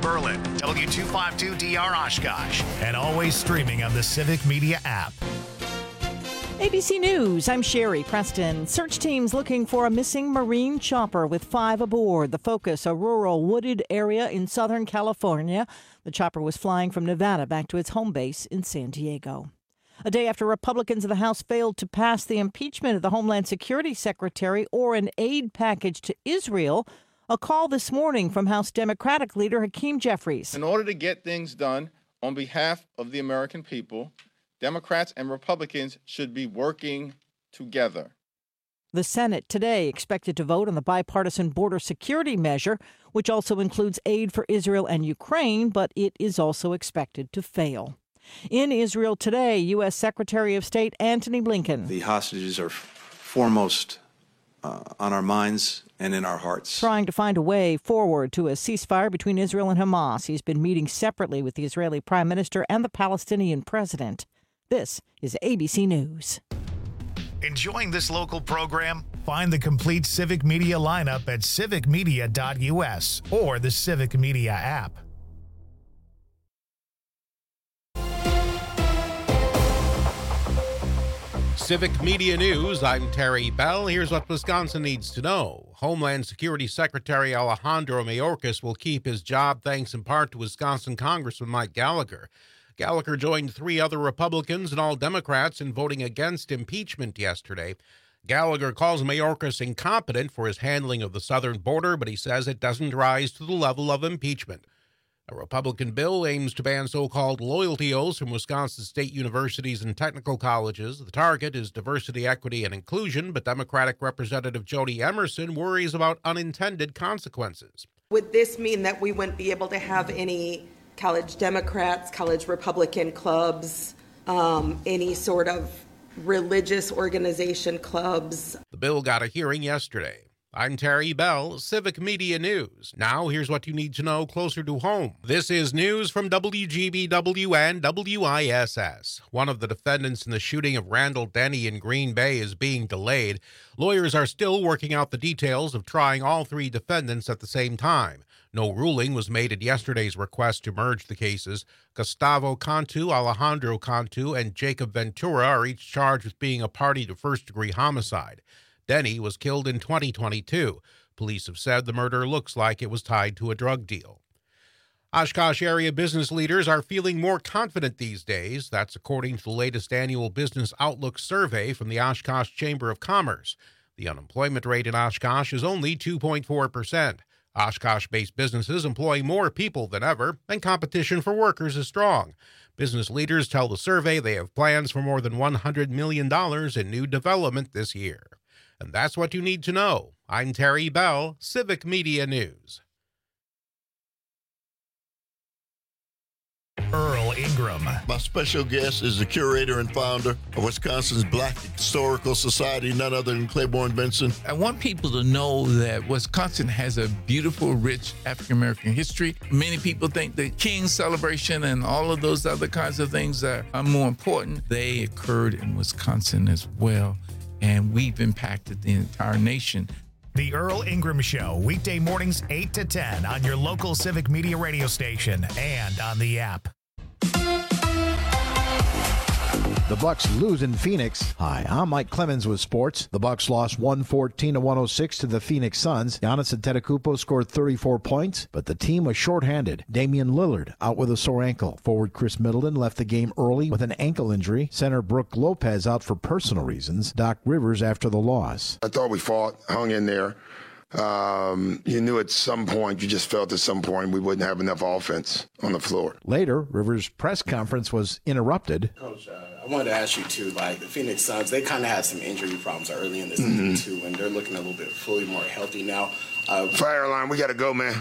Berlin, W252DR Oshkosh, and always streaming on the Civic Media app. ABC News, I'm Sherry Preston. Search teams looking for a missing Marine chopper with 5 aboard. The focus, a rural wooded area in Southern California. The chopper was flying from Nevada back to its home base in San Diego. A day after Republicans in the House failed to pass the impeachment of the Homeland Security Secretary or an aid package to Israel, a call this morning from House Democratic leader Hakeem Jeffries. In order to get things done on behalf of the American people, Democrats and Republicans should be working together. The Senate today expected to vote on the bipartisan border security measure, which also includes aid for Israel and Ukraine, but it is also expected to fail. In Israel today, U.S. Secretary of State Antony Blinken. The hostages are foremost on our minds and in our hearts. Trying to find a way forward to a ceasefire between Israel and Hamas. He's been meeting separately with the Israeli Prime Minister and the Palestinian President. This is ABC News. Enjoying this local program? Find the complete Civic Media lineup at civicmedia.us or the Civic Media app. Civic Media News, I'm Terry Bell. Here's what Wisconsin needs to know. Homeland Security Secretary Alejandro Mayorkas will keep his job thanks in part to Wisconsin Congressman Mike Gallagher. Gallagher joined 3 other Republicans and all Democrats in voting against impeachment yesterday. Gallagher calls Mayorkas incompetent for his handling of the southern border, but he says it doesn't rise to the level of impeachment. A Republican bill aims to ban so-called loyalty oaths from Wisconsin state universities and technical colleges. The target is diversity, equity, and inclusion, but Democratic Representative Jody Emerson worries about unintended consequences. Would this mean that we wouldn't be able to have any college Democrats, college Republican clubs, any sort of religious organization clubs? The bill got a hearing yesterday. I'm Terry Bell, Civic Media News. Now, here's what you need to know closer to home. This is news from WGBW and WISS. One of the defendants in the shooting of Randall Denny in Green Bay is being delayed. Lawyers are still working out the details of trying all 3 defendants at the same time. No ruling was made at yesterday's request to merge the cases. Gustavo Cantu, Alejandro Cantu, and Jacob Ventura are each charged with being a party to first-degree homicide. Denny was killed in 2022. Police have said the murder looks like it was tied to a drug deal. Oshkosh area business leaders are feeling more confident these days. That's according to the latest annual Business Outlook survey from the Oshkosh Chamber of Commerce. The unemployment rate in Oshkosh is only 2.4%. Oshkosh-based businesses employ more people than ever, and competition for workers is strong. Business leaders tell the survey they have plans for more than $100 million in new development this year. And that's what you need to know. I'm Terry Bell, Civic Media News. Earl Ingram. My special guest is the curator and founder of Wisconsin's Black Historical Society, none other than Claiborne Benson. I want people to know that Wisconsin has a beautiful, rich African-American history. Many people think the King celebration and all of those other kinds of things are more important. They occurred in Wisconsin as well, and we've impacted the entire nation. The Earl Ingram Show, weekday mornings 8 to 10 on your local Civic Media radio station and on the app. The Bucks lose in Phoenix. Hi, I'm Mike Clemens with sports. The Bucks lost 114-106 to the Phoenix Suns. Giannis Antetokounmpo scored 34 points, but the team was shorthanded. Damian Lillard out with a sore ankle. Forward Chris Middleton left the game early with an ankle injury. Center Brooke Lopez out for personal reasons. Doc Rivers after the loss. I thought we fought, hung in there. You knew at some point, you just felt at some point we wouldn't have enough offense on the floor. Later, Rivers' press conference was interrupted. Coach, I wanted to ask you too, like the Phoenix Suns, they kind of had some injury problems early in the season too, and they're looking a little bit fully more healthy now. Fire alarm, we got to go, man.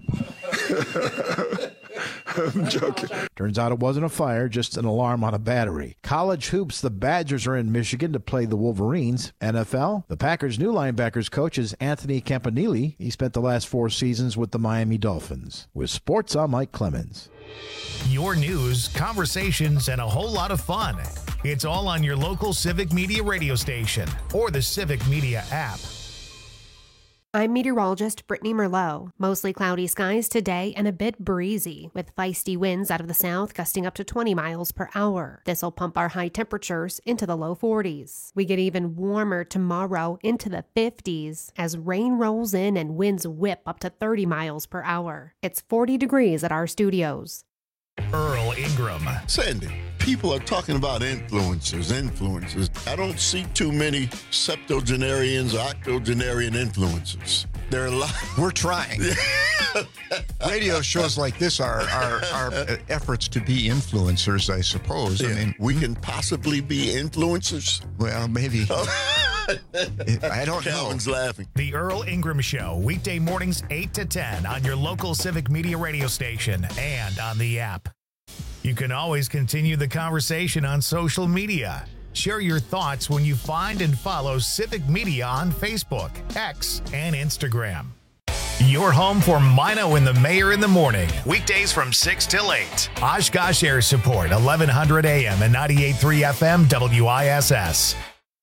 I'm joking. Turns out it wasn't a fire, just an alarm on a battery. College hoops, the Badgers are in Michigan to play the Wolverines. NFL, the Packers' new linebackers coach is Anthony Campanile. He spent the last 4 seasons with the Miami Dolphins. With sports, I'm Mike Clemens. Your news, conversations, and a whole lot of fun. It's all on your local Civic Media radio station or the Civic Media app. I'm meteorologist Brittany Merlot. Mostly cloudy skies today and a bit breezy, with feisty winds out of the south gusting up to 20 miles per hour. This will pump our high temperatures into the low 40s. We get even warmer tomorrow into the 50s as rain rolls in and winds whip up to 30 miles per hour. It's 40 degrees at our studios. Earl Ingram. Sandy, people are talking about influencers. I don't see too many septuagenarians or octogenarian influencers. There are a lot. We're trying. Radio shows like this are efforts to be influencers, I suppose. Yeah. I mean, we can possibly be influencers. Well, maybe. I don't Calvin's know. laughing. The Earl Ingram Show, weekday mornings 8 to 10 on your local Civic Media radio station and on the app. You can always continue the conversation on social media. Share your thoughts when you find and follow Civic Media on Facebook, X, and Instagram. Your home for Mino and the Mayor in the morning. Weekdays from 6 till 8. Oshkosh Air Support, 1100 AM and 98.3 FM WISS.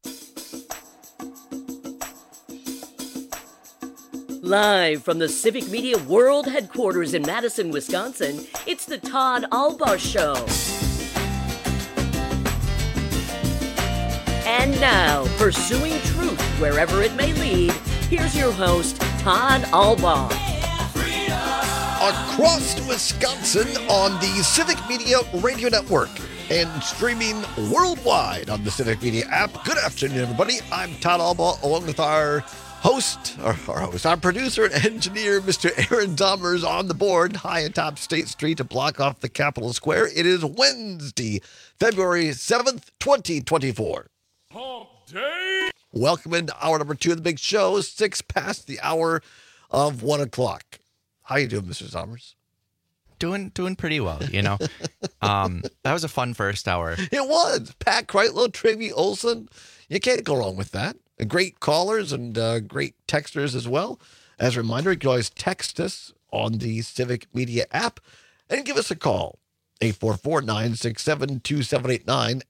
Live from the Civic Media World Headquarters in Madison, Wisconsin, it's the Todd Albaugh Show. And now, pursuing truth wherever it may lead, here's your host, Todd Albaugh. Across Wisconsin on the Civic Media Radio Network and streaming worldwide on the Civic Media app. Good afternoon, everybody. I'm Todd Albaugh, along with our our producer and engineer, Mr. Aaron Dahmers, on the board high atop State Street to block off the Capitol Square. It is Wednesday, February 7th, 2024. Hump day. Welcome into hour number 2 of the big show, 6 past the hour of 1 o'clock. How you doing, Mr. Dahmers? Doing pretty well, you know. That was a fun first hour. It was. Pat Kreitlow, Travie Olson. You can't go wrong with that. Great callers and great texters as well. As a reminder, you can always text us on the Civic Media app and give us a call. 844-967-2789,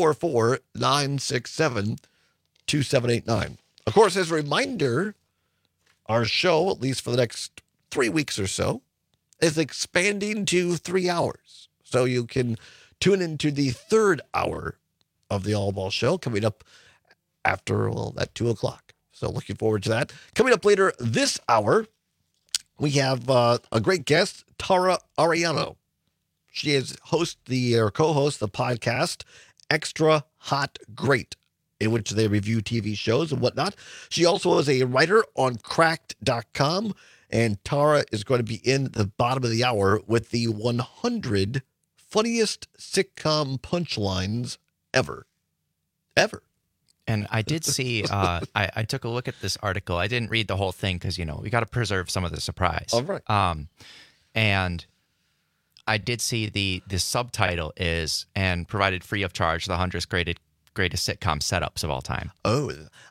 844-967-2789. Of course, as a reminder, our show, at least for the next 3 weeks or so, is expanding to 3 hours. So you can tune into the third hour of the Albaugh Show coming up after, at 2 o'clock. So looking forward to that. Coming up later this hour, we have a great guest, Tara Ariano. She is co-host the podcast Extra Hot Great, in which they review TV shows and whatnot. She also is a writer on Cracked.com, and Tara is going to be in the bottom of the hour with the 100 funniest sitcom punchlines ever. And I did see, I took a look at this article. I didn't read the whole thing because, we got to preserve some of the surprise. All right. And I did see the subtitle is, and provided free of charge, the 100 greatest sitcom setups of all time. Oh,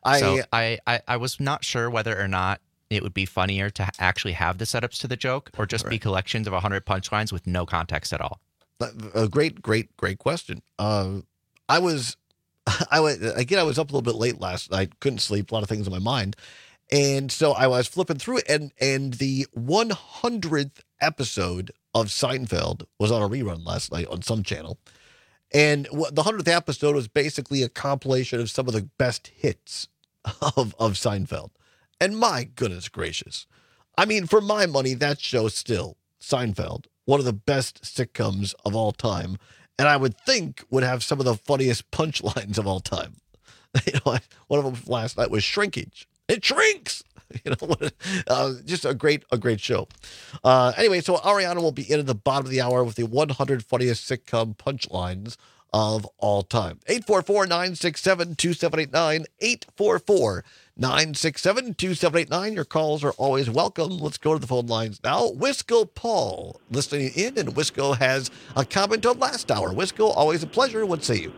I was not sure whether or not it would be funnier to actually have the setups to the joke or just be collections of 100 punchlines with no context at all. A great question. I was up a little bit late last night. Couldn't sleep. A lot of things on my mind. And so I was flipping through it, and the 100th episode of Seinfeld was on a rerun last night on some channel. And the 100th episode was basically a compilation of some of the best hits of Seinfeld. And my goodness gracious. I mean, for my money, that show still, Seinfeld, one of the best sitcoms of all time. And I would think would have some of the funniest punchlines of all time. One of them last night was shrinkage. It shrinks. Just a great show. Anyway, so Ariana will be in at the bottom of the hour with the 100 funniest sitcom punchlines of all time. 844-967-2789, 844-967-2789. Your calls are always welcome. Let's go to the phone lines now. Wisco Paul listening in, and Wisco has a comment on last hour. Wisco, always a pleasure. What say you?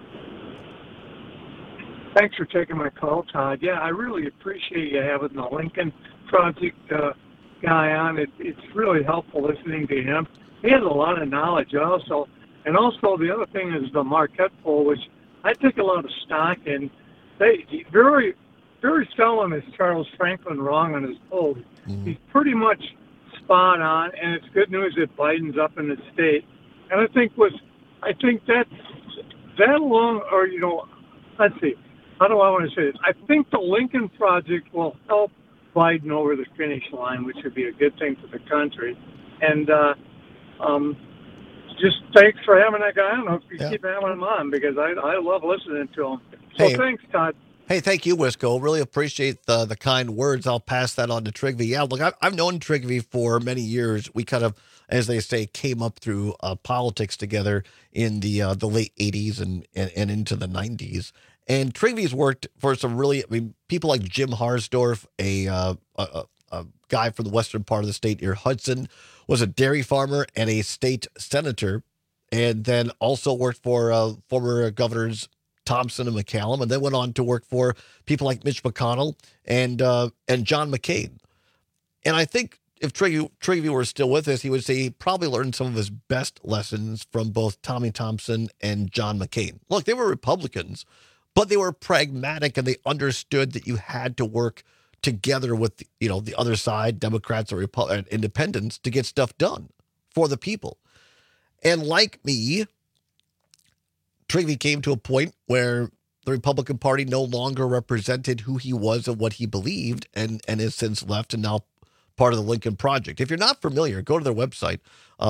Thanks for taking my call, Todd. Yeah, I really appreciate you having the Lincoln Project guy on. It's really helpful listening to him. He has a lot of knowledge also. And also the other thing is the Marquette poll, which I take a lot of stock in. They very very seldom is Charles Franklin wrong on his polls. He's pretty much spot on, and it's good news that Biden's up in the state. And I think that along, or, let's see, how do I want to say this? I think the Lincoln Project will help Biden over the finish line, which would be a good thing for the country. And just thanks for having that guy on. I hope you keep having him on, because I love listening to him. So thanks, Todd. Hey, thank you, Wisco. Really appreciate the kind words. I'll pass that on to Trigby. Yeah, look, I've known Trigby for many years. We kind of, as they say, came up through politics together in the late 80s and into the 90s. And Trigby's worked for some really, people like Jim Harsdorf, a guy from the western part of the state near Hudson, was a dairy farmer and a state senator, and then also worked for former governors Thompson and McCallum, and then went on to work for people like Mitch McConnell and John McCain. And I think if Trigby were still with us, he would say he probably learned some of his best lessons from both Tommy Thompson and John McCain. Look, they were Republicans, but they were pragmatic, and they understood that you had to work together with the other side, Democrats or independents, to get stuff done for the people. And like me, Trigby came to a point where the Republican Party no longer represented who he was and what he believed, and has since left and now part of the Lincoln Project. If you're not familiar, go to their website,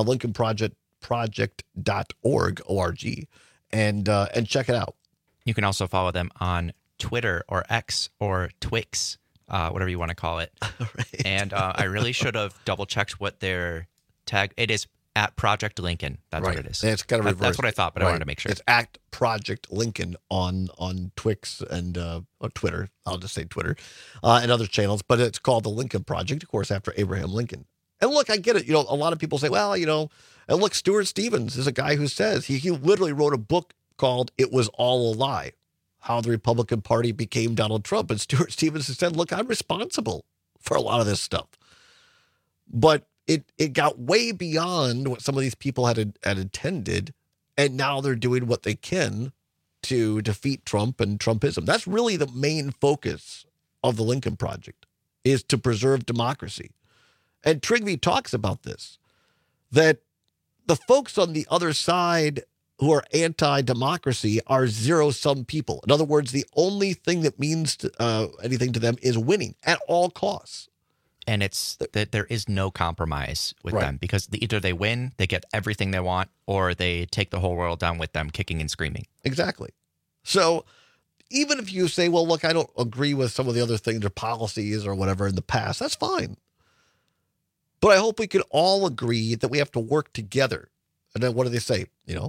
lincolnproject.org, O-R-G, and check it out. You can also follow them on Twitter or X or Twix, whatever you want to call it. Right. And I really should have double-checked what their tag... It is at Project Lincoln. That's what it is. And it's kind of reversed. That's what I thought, but I wanted to make sure. It's at Project Lincoln on Twix and or Twitter. I'll just say Twitter and other channels. But it's called the Lincoln Project, of course, after Abraham Lincoln. And look, I get it. A lot of people say, well, and look, Stuart Stevens is a guy who says he literally wrote a book called "It Was All a Lie: How the Republican Party Became Donald Trump." And Stuart Stevens has said, look, I'm responsible for a lot of this stuff. But it got way beyond what some of these people had intended, and now they're doing what they can to defeat Trump and Trumpism. That's really the main focus of the Lincoln Project, is to preserve democracy. And Trigby talks about this, that the folks on the other side who are anti-democracy are zero-sum people. In other words, the only thing that means anything to them is winning at all costs. And it's that there is no compromise with them, because either they win, they get everything they want, or they take the whole world down with them, kicking and screaming. Exactly. So even if you say, well, look, I don't agree with some of the other things or policies or whatever in the past, that's fine. But I hope we can all agree that we have to work together. And then what do they say?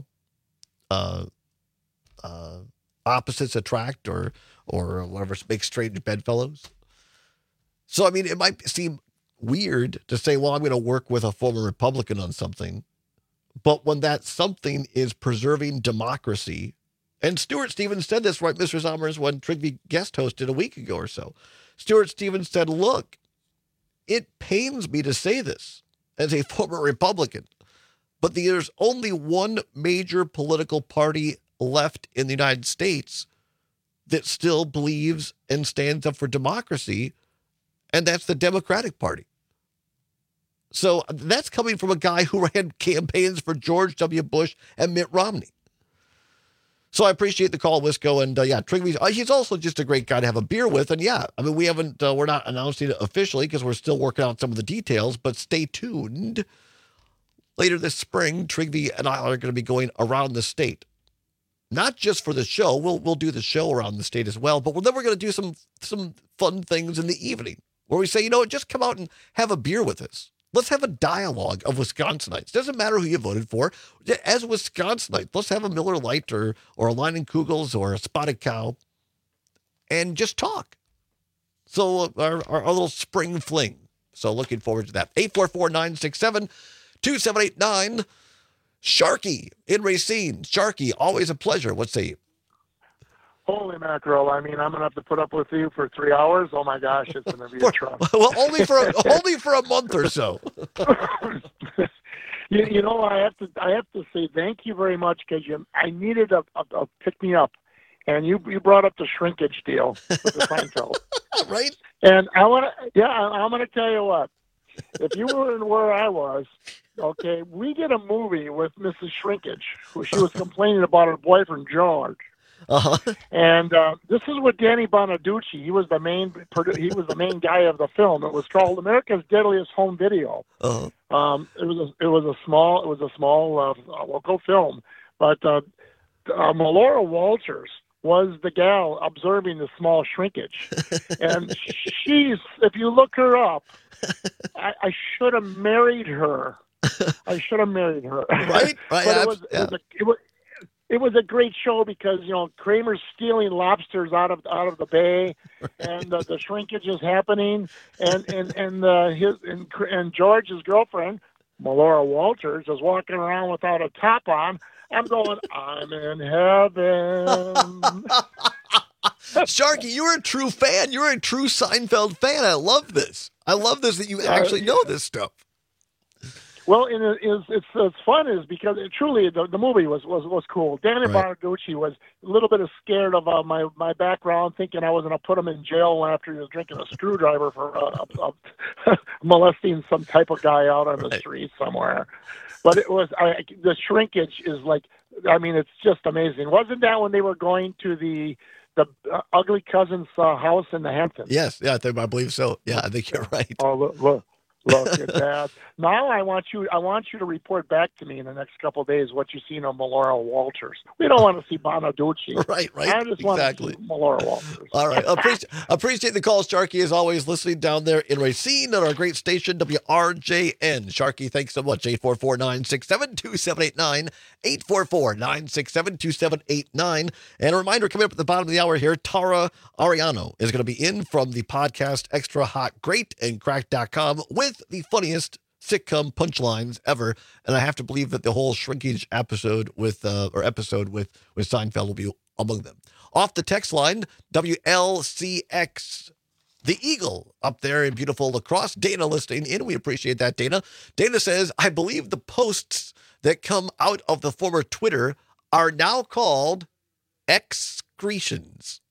Opposites attract, or whatever, make strange bedfellows. So, it might seem weird to say, well, I'm going to work with a former Republican on something. But when that something is preserving democracy, and Stuart Stevens said this, right, Mr. Sommers, when Trigby guest hosted a week ago or so. Stuart Stevens said, look, it pains me to say this as a former Republican, but there's only one major political party left in the United States that still believes and stands up for democracy, and that's the Democratic Party. So that's coming from a guy who ran campaigns for George W. Bush and Mitt Romney. So I appreciate the call, Wisco. And Trigby, he's also just a great guy to have a beer with. And we're not announcing it officially because we're still working out some of the details, but stay tuned. Later this spring, Trigby and I are going to be going around the state. Not just for the show. We'll do the show around the state as well, but then we're going to do some fun things in the evening, where we say, just come out and have a beer with us. Let's have a dialogue of Wisconsinites. Doesn't matter who you voted for. As Wisconsinites, let's have a Miller Lite or a Leinenkugels or a Spotted Cow and just talk. So our little spring fling. So looking forward to that. 844-967-2789. Sharky in Racine. Sharky, always a pleasure. What say you? Holy mackerel. I'm going to have to put up with you for 3 hours. Oh, my gosh, it's going to be a trump. Well, only for a month or so. I have to say thank you very much, because I needed a pick-me-up. and you brought up the shrinkage deal with the Seinfeld. Right? And I'm gonna tell you what. If you were in where I was, okay, we did a movie with Mrs. Shrinkage, who she was complaining about her boyfriend George. And this is with Danny Bonaducci. He was the main guy of the film. It was called America's Deadliest Home Video. It was a small local film, but Melora Walters was the gal observing the small shrinkage, and if you look her up, I should have married her. Right? But it was a great show because Kramer's stealing lobsters out of the bay, and the shrinkage is happening, and George's girlfriend Melora Walters is walking around without a top on. I'm going, I'm in heaven. Sharky, you're a true fan. You're a true Seinfeld fan. I love this. I love this that you actually know this stuff. Well, it's fun is because truly the movie was cool. Danny Bonaducci was a little bit scared of my background, thinking I was going to put him in jail after he was drinking a screwdriver for molesting some type of guy out on the street somewhere. But it was the shrinkage is it's just amazing. Wasn't that when they were going to the ugly cousin's house in the Hamptons? Yes, yeah, I believe so. Yeah, I think you're right. Oh, look at that. Now I want you to report back to me in the next couple of days what you seen on Melora Walters. We don't want to see Bonaducci. Right. I just want to see Melora Walters. All right. Appreciate the call, Sharky, as always, listening down there in Racine at our great station, WRJN. Sharky, thanks so much. 844-967-2789. 844-967-2789. And a reminder, coming up at the bottom of the hour here, Tara Ariano is going to be in from the podcast Extra Hot Great and Crack.com with the funniest sitcom punchlines ever, and I have to believe that the whole shrinkage episode with Seinfeld will be among them. Off the text line, WLCX, the Eagle, up there in beautiful La Crosse. Dana listening in. We appreciate that, Dana. Dana says, I believe the posts that come out of the former Twitter are now called excretions.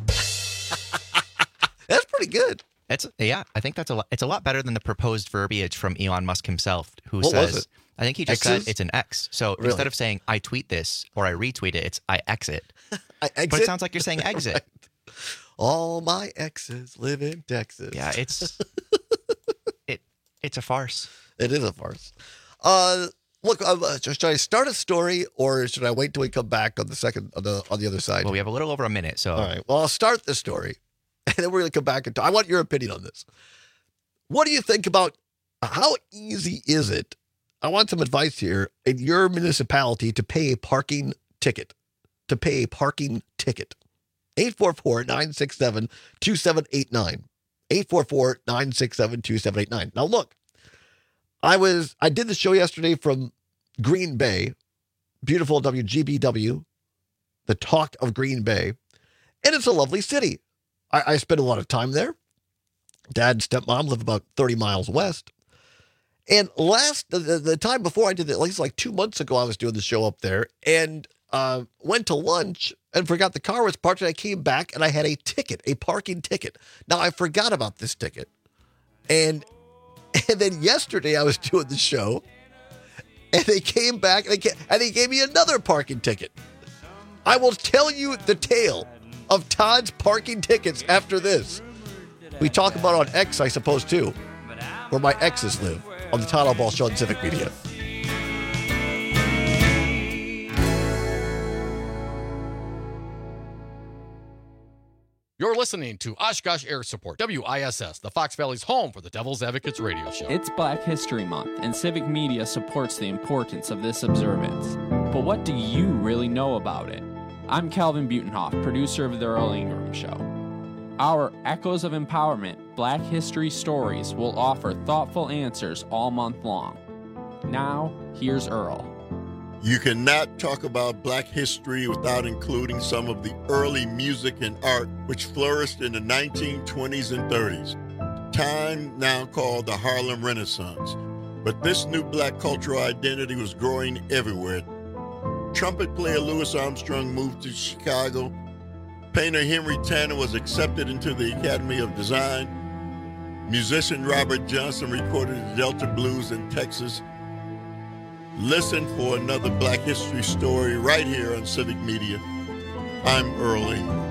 That's pretty good. I think it's a lot better than the proposed verbiage from Elon Musk himself, who what says, was it? I think he just said it's an X. So Really? instead of saying I tweet this or I retweet it, it's I exit. I exit? But it sounds like you're saying exit. Right. All my exes live in Texas. Yeah, it's a farce. It is a farce. Look, should I start a story or should I wait till we come back on the other side? Well, we have a little over a minute, so all right. Well, I'll start the story. And then we're going to come back and talk. I want your opinion on this. What do you think about how easy is it? I want some advice here in your municipality to pay a parking ticket. 844-967-2789. 844-967-2789. Now, look, I did the show yesterday from Green Bay, beautiful WGBW, the talk of Green Bay, and it's a lovely city. I spent a lot of time there. Dad and stepmom live about 30 miles west. And the time before I did it, at least like 2 months ago, I was doing the show up there and went to lunch and forgot the car was parked. And I came back and I had a parking ticket. Now, I forgot about this ticket. And then yesterday I was doing the show and they came back and they gave me another parking ticket. I will tell you the tale of Todd's parking tickets after this. We talk about it on X, I suppose, too, where my exes live, on the Todd Albaugh Show on Civic Media. You're listening to Oshkosh Air Support, WISS, the Fox Valley's home for the Devil's Advocates radio show. It's Black History Month, and Civic Media supports the importance of this observance. But what do you really know about it? I'm Calvin Butenhoff, producer of The Earl Ingram Show. Our Echoes of Empowerment Black History Stories will offer thoughtful answers all month long. Now, here's Earl. You cannot talk about Black history without including some of the early music and art which flourished in the 1920s and 30s, time now called the Harlem Renaissance. But this new Black cultural identity was growing everywhere. Trumpet player Louis Armstrong moved to Chicago Painter Henry Tanner was accepted into the Academy of Design. Musician Robert Johnson recorded the Delta Blues in Texas. Listen for another Black History story right here on Civic Media. I'm Earl Ingram.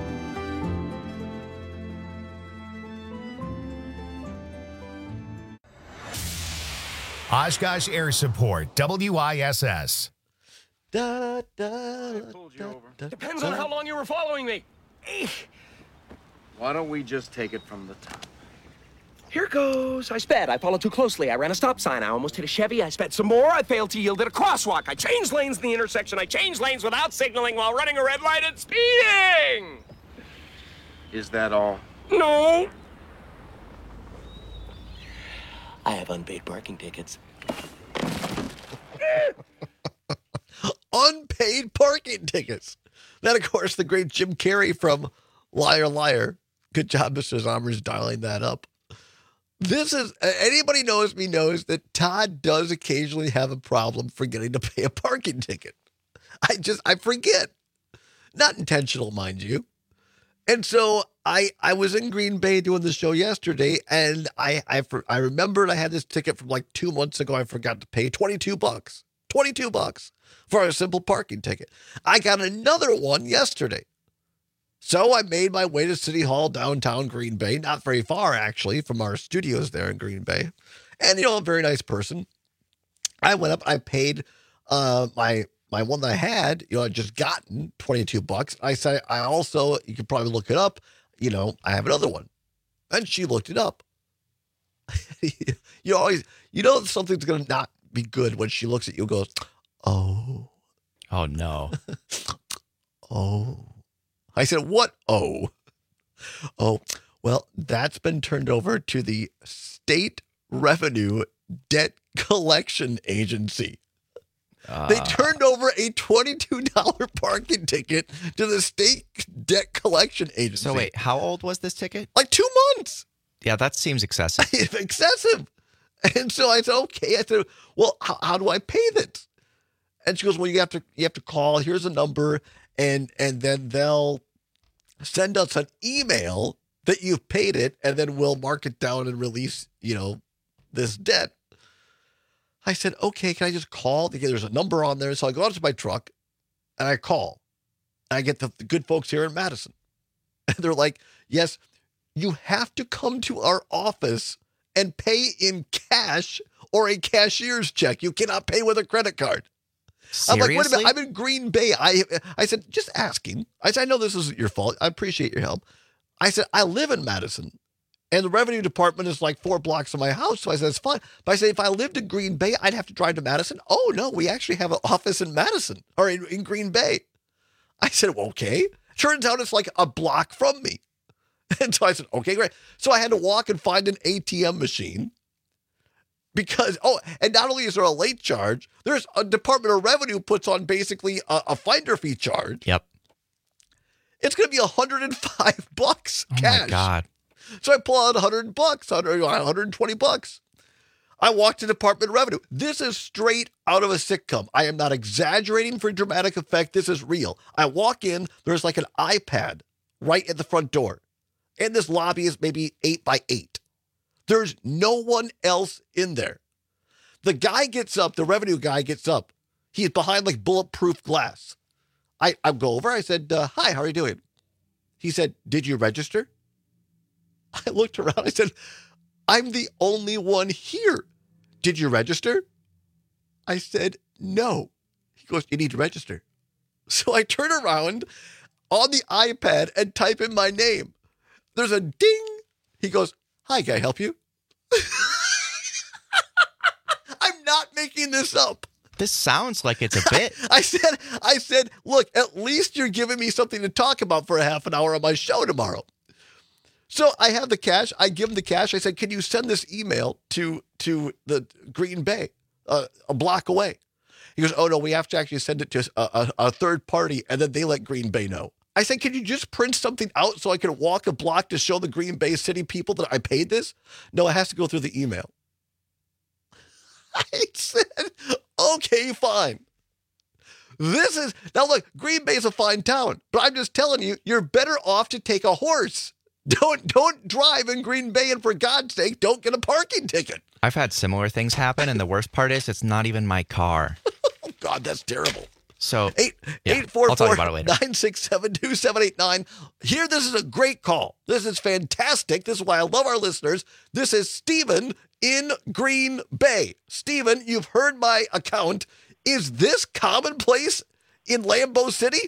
Oshkosh Air Support, WISS. Depends on how long you were following me. Why don't we just take it from the top? Here goes. I sped. I followed too closely. I ran a stop sign. I almost hit a Chevy. I sped some more. I failed to yield at a crosswalk. I changed lanes in the intersection. I changed lanes without signaling while running a red light and speeding. Is that all? No. I have unpaid parking tickets. Unpaid parking tickets. Then, of course, the great Jim Carrey from Liar Liar. Good job, Mr. Zommers, dialing that up. This is, anybody knows me knows that Todd does occasionally have a problem forgetting to pay a parking ticket. I forget. Not intentional, mind you. And so I was in Green Bay doing the show yesterday, and I remembered I had this ticket from like 2 months ago. I forgot to pay $22. $22 for a simple parking ticket. I got another one yesterday. So I made my way to City Hall, downtown Green Bay, not very far actually from our studios there in Green Bay. And, a very nice person. I went up, I paid my one that I had, I'd just gotten $22. I said, I also, you could probably look it up, I have another one. And she looked it up. You always, something's going to not be good when she looks at you and goes, oh. Oh, no. Oh. I said, what? Oh. Oh, well, that's been turned over to the State Revenue Debt Collection Agency. They turned over a $22 parking ticket to the State Debt Collection Agency. So wait, how old was this ticket? Like 2 months. Yeah, that seems excessive. Excessive. And so I said, okay. I said, well, how do I pay this? And she goes, well, you have to call. Here's a number. And then they'll send us an email that you've paid it, and then we'll mark it down and release, this debt. I said, okay, can I just call? There's a number on there. So I go out to my truck and I call. And I get the good folks here in Madison. And they're like, yes, you have to come to our office and pay in cash or a cashier's check. You cannot pay with a credit card. Seriously? I'm like, wait a minute, I'm in Green Bay. I said, just asking. I said, I know this isn't your fault. I appreciate your help. I said, I live in Madison, and the revenue department is like 4 blocks from my house. So I said, it's fine. But I said, if I lived in Green Bay, I'd have to drive to Madison. Oh, no, we actually have an office in Madison, or in Green Bay. I said, well, okay. Turns out it's like a block from me. And so I said, okay, great. So I had to walk and find an ATM machine. Because, and not only is there a late charge, there's a Department of Revenue puts on basically a finder fee charge. Yep. It's going to be $105 cash. Oh my God. So I pull out $120. I walk to Department of Revenue. This is straight out of a sitcom. I am not exaggerating for dramatic effect. This is real. I walk in, there's like an iPad right at the front door. And this lobby is maybe 8 by 8. There's no one else in there. The guy gets up, the revenue guy gets up. He's behind like bulletproof glass. I go over, I said, hi, how are you doing? He said, did you register? I looked around, I said, I'm the only one here. Did you register? I said, no. He goes, you need to register. So I turn around on the iPad and type in my name. There's a ding. He goes, hi, can I help you? I'm not making this up. This sounds like it's a bit. I said, look, at least you're giving me something to talk about for a half an hour on my show tomorrow. So I have the cash. I give him the cash. I said, can you send this email to the Green Bay, a block away? He goes, oh, no, we have to actually send it to a third party, and then they let Green Bay know. I said, can you just print something out so I can walk a block to show the Green Bay City people that I paid this? No, it has to go through the email. I said, okay, fine. Now look, Green Bay's a fine town, but I'm just telling you, you're better off to take a horse. Don't drive in Green Bay, and for God's sake, don't get a parking ticket. I've had similar things happen, and the worst part is it's not even my car. Oh, God, that's terrible. So, 844-967-2789. Here, this is a great call. This is fantastic. This is why I love our listeners. This is Stephen in Green Bay. Stephen, you've heard my account. Is this commonplace in Lambeau City?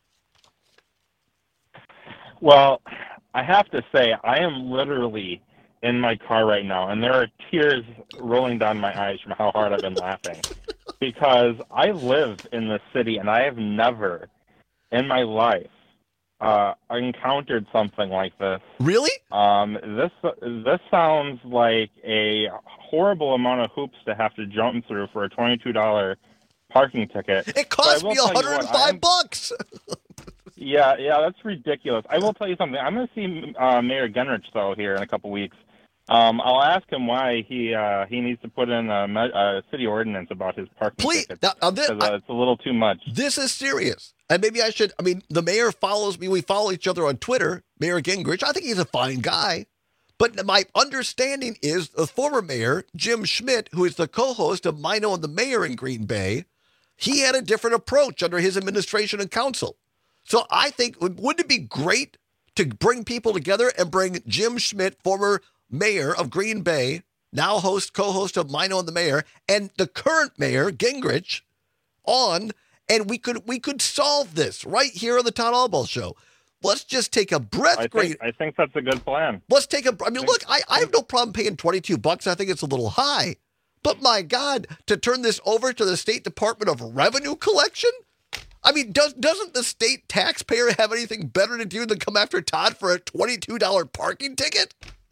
Well, I have to say, I am literally in my car right now, and there are tears rolling down my eyes from how hard I've been laughing. Because I live in the city, and I have never in my life encountered something like this. Really? This sounds like a horrible amount of hoops to have to jump through for a $22 parking ticket. It cost me $105. Yeah, that's ridiculous. I will tell you something. I'm going to see Mayor Gingrich, though, here in a couple weeks. I'll ask him why he needs to put in a city ordinance about his parking tickets. It's a little too much. This is serious. And maybe I should, the mayor follows me. We follow each other on Twitter, Mayor Gingrich. I think he's a fine guy. But my understanding is the former mayor, Jim Schmidt, who is the co-host of Mino and the Mayor in Green Bay, he had a different approach under his administration and council. So I think, wouldn't it be great to bring people together and bring Jim Schmidt, former mayor of Green Bay, now co-host of Mino and the Mayor, and the current mayor, Gingrich, on, and we could solve this right here on the Todd Albaugh Show. Let's just take a breath. I think that's a good plan. Let's take look, I have no problem paying $22. I think it's a little high. But my God, to turn this over to the State Department of Revenue Collection? Doesn't the state taxpayer have anything better to do than come after Todd for a $22 parking ticket?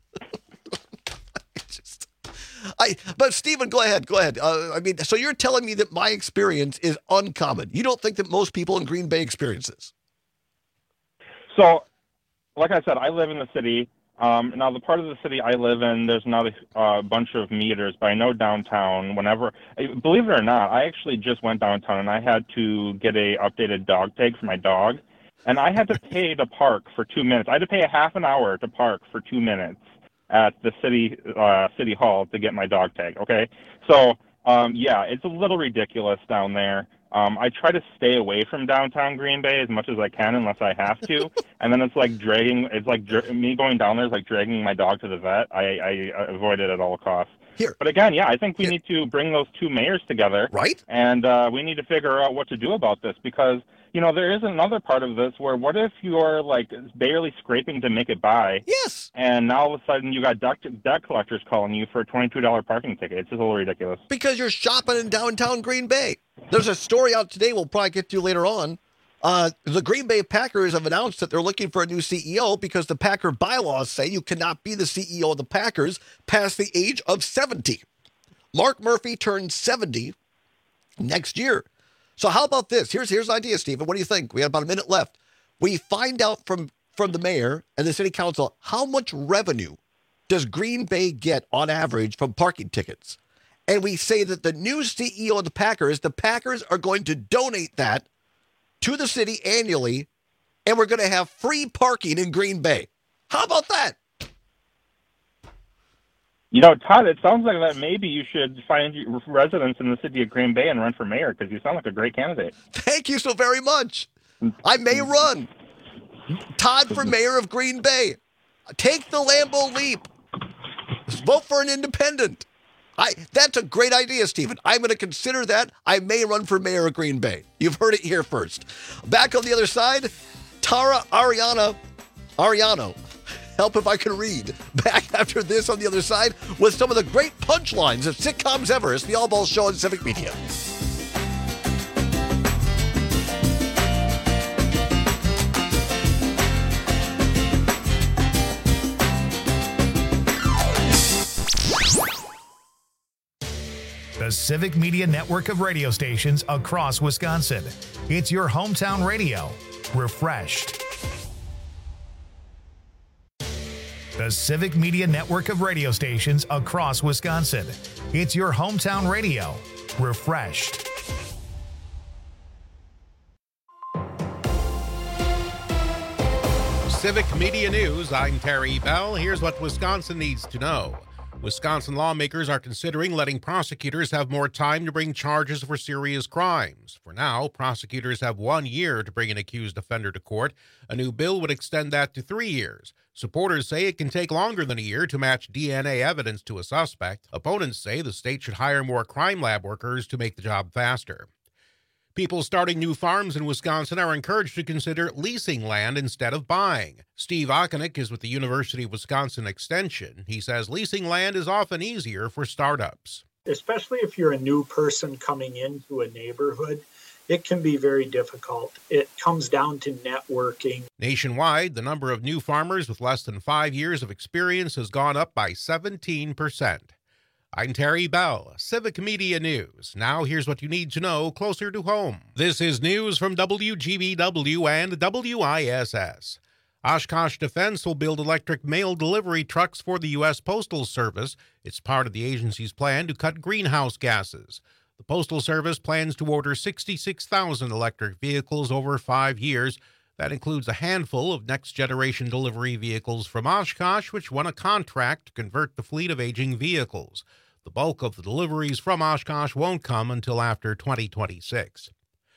But Stephen, go ahead. So you're telling me that my experience is uncommon. You don't think that most people in Green Bay experience this? So, like I said, I live in the city. Now, the part of the city I live in, there's not a bunch of meters, but I know downtown, believe it or not, I actually just went downtown and I had to get a updated dog tag for my dog, and I had to pay to park for 2 minutes. I had to pay a half an hour to park for 2 minutes at the city hall to get my dog tag, okay? So, it's a little ridiculous down there. I try to stay away from downtown Green Bay as much as I can unless I have to. And then it's like me going down there is like dragging my dog to the vet. I avoid it at all costs. But again, I think we need to bring those two mayors together. Right. And we need to figure out what to do about this because, there is another part of this where what if you're like barely scraping to make it by? Yes. And now all of a sudden you got debt collectors calling you for a $22 parking ticket. It's just a little ridiculous. Because you're shopping in downtown Green Bay. There's a story out today we'll probably get to later on. The Green Bay Packers have announced that they're looking for a new CEO because the Packer bylaws say you cannot be the CEO of the Packers past the age of 70. Mark Murphy turns 70 next year. So how about this? Here's an idea, Stephen. What do you think? We have about a minute left. We find out from the mayor and the city council how much revenue does Green Bay get on average from parking tickets. And we say that the new CEO of the Packers are going to donate that to the city annually, and we're going to have free parking in Green Bay. How about that? Todd, it sounds like that maybe you should find residents in the city of Green Bay and run for mayor because you sound like a great candidate. Thank you so very much. I may run. Todd for mayor of Green Bay. Take the Lambeau leap. Vote for an independent. That's a great idea, Stephen. I'm going to consider that. I may run for mayor of Green Bay. You've heard it here first. Back on the other side, Tara Ariano. Help if I can read. Back after this on the other side with some of the great punchlines of sitcoms ever. It's the Albaugh Show on Civic Media. The Civic Media network of radio stations across Wisconsin. It's your hometown radio. Refreshed. The Civic Media network of radio stations across Wisconsin. It's your hometown radio. Refreshed. Civic Media News, I'm Terry Bell. Here's what Wisconsin needs to know. Wisconsin lawmakers are considering letting prosecutors have more time to bring charges for serious crimes. For now, prosecutors have 1 year to bring an accused offender to court. A new bill would extend that to 3 years. Supporters say it can take longer than a year to match DNA evidence to a suspect. Opponents say the state should hire more crime lab workers to make the job faster. People starting new farms in Wisconsin are encouraged to consider leasing land instead of buying. Steve Okonik is with the University of Wisconsin Extension. He says leasing land is often easier for startups. Especially if you're a new person coming into a neighborhood, it can be very difficult. It comes down to networking. Nationwide, the number of new farmers with less than 5 years of experience has gone up by 17%. I'm Terry Bell, Civic Media News. Now here's what you need to know closer to home. This is news from WGBW and WISS. Oshkosh Defense will build electric mail delivery trucks for the U.S. Postal Service. It's part of the agency's plan to cut greenhouse gases. The Postal Service plans to order 66,000 electric vehicles over 5 years. That includes a handful of next-generation delivery vehicles from Oshkosh, which won a contract to convert the fleet of aging vehicles. The bulk of the deliveries from Oshkosh won't come until after 2026.